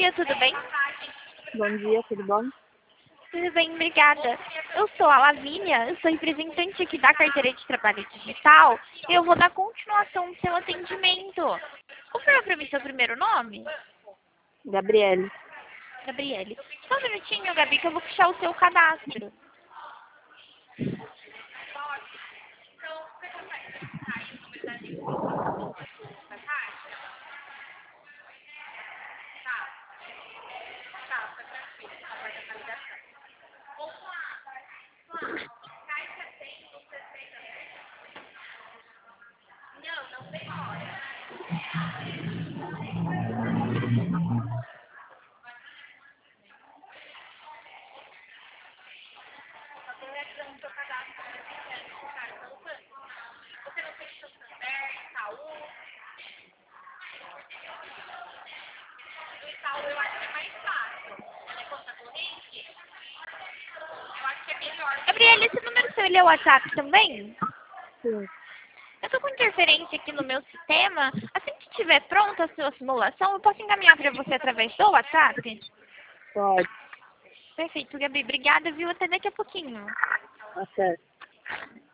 dia, tudo bem? Bom dia, tudo bom? Tudo bem, obrigada. Eu sou a Lavínia, eu sou representante aqui da carteira de trabalho digital e eu vou dar continuação ao seu atendimento. Confirma para mim seu primeiro nome? Gabriele. Gabriele. Só um minutinho, Gabi, que eu vou fechar o seu cadastro. Gabriele, esse número seu, ele é o WhatsApp também? Sim, Eu tô com interferência aqui no meu sistema. Assim que estiver pronta a sua simulação, eu posso encaminhar para você através do WhatsApp? pode. Perfeito, Gabi. Obrigada, viu? Até daqui a pouquinho. Até.